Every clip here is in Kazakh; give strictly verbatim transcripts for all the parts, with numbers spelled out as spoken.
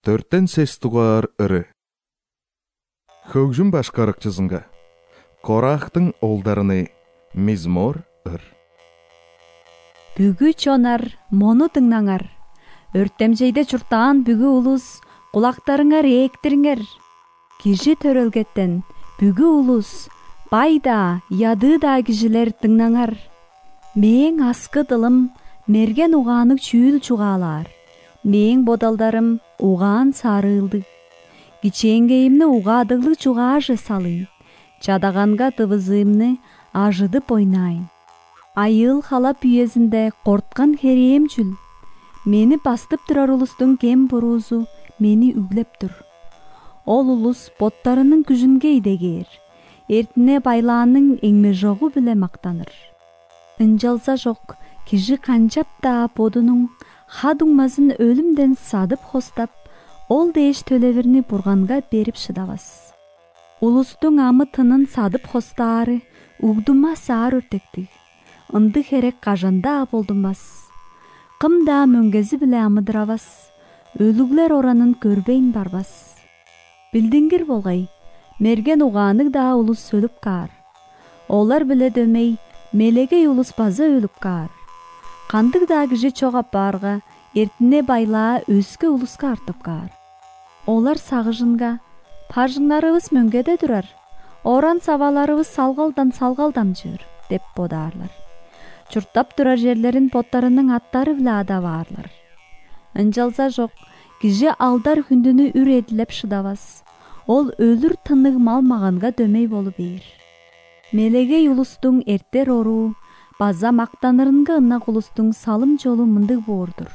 Төрттен сес тугар ыры. Хөгжүн башкарыкчысынга. Корахтың олдарыны мизмор ыр. Бүгү чонар, мону тыңнаңар. Өрттемжейде чуртаан бүгү улус, кулактарыңар ээктириңер. Кижи төрөлгеттен, бүгү улус, байда, ядыда кижилер тыңнаңар. Мээң аскы дылым, мерген угааныг чүүл чугаалар. Мээң бодалдарым угаан сарылды. Кичээнгейимни угаадыглы чугаажы салы. Чадаганга тывызыымны ажыдып ойнайын. Айыл халап үйезинде корткан херием жүл. Мени бастып турар улустун кем буруусу мени үглеп тур. Ол улус боттарынын күжүнге идегер. Эртине байлаанын эңме жогу биле мактаныр. Ынжалса жок, кижи канчап да бодунун хадуңмасын өлүмден садып хостап, ол дээш төлөбүрүнү бурганга берип шыдабас. Улустуң амытынын садып хостаары угдума саар өртектик. Ынды херек кажанда болдумас. Кымда мөңгези биле амыдырабас. Өлүглер оранын көрбейн барбас. Билдиңгир болгай, мерген угааныг да улус өлүп каар. Олар биле дөмей, мелегей улус база өлүп каар. Кандык да кижи чок апаарга, эртине байлаа өскө улуска артып каар. Олар сагыжынга, пажыңнарыбыз мөңгеде турар, оран сабаларыбыз салгалдан салгалдам жүр, деп бодаарлар. Чуртап турар жерлерин поттарынын аттары биле ада баарлар. Ынжалса жок, кижи алдар хүндүнү үр эдилеп шыдабас. Ол өлүр тынык малмаганга дөмей болуп бээр. Мелегей улустуң эртер оруу, база мактанырынга ынак улустуң салым жолу мындык боордур.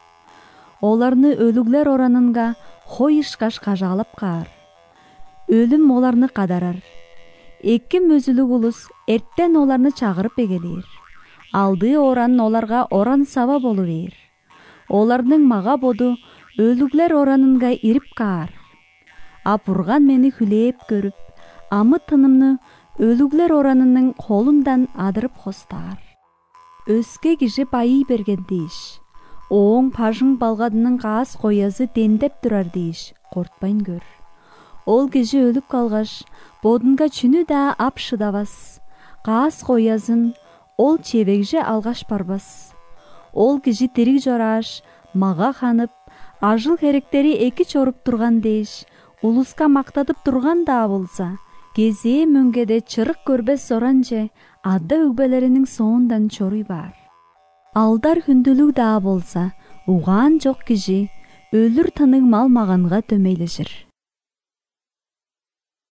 Оларны өлүглер оранынга хойышкаш кажалап каар. Өлүм оларны кадарар. Эки мөзүлүк улус эрттен оларны чагырып эгелер. Алды оран оларга оран саба болу бээр. Олардын мага боду өлүглер оранынга ирип каар. Апурган мени хүлээп көрүп, амы тынымны өлүглер оранынын колундан адырып хостаар. Өскө кижи байый берген дейиш. Оң пажың балгадынын каас коязы дендеп турар дейиш. Кортпайн көр. Ол кижи өлүп калгаш, бодунга чүнү да ап шыдабас. Каас коязын ол чебегже алгаш барбас. Ол кижи тирик жорааш, мага ханып, ажыл херектери эки чоруп турган дейиш. Улуска мактатып турган да болса, кезээ мөңгеде чырык көрбес оранже адда үгбелеринин соондан чоруй бар. Алдар хүндүлүк да болса, угаан жок кижи өлүр тынык малмаганга төмейлешир.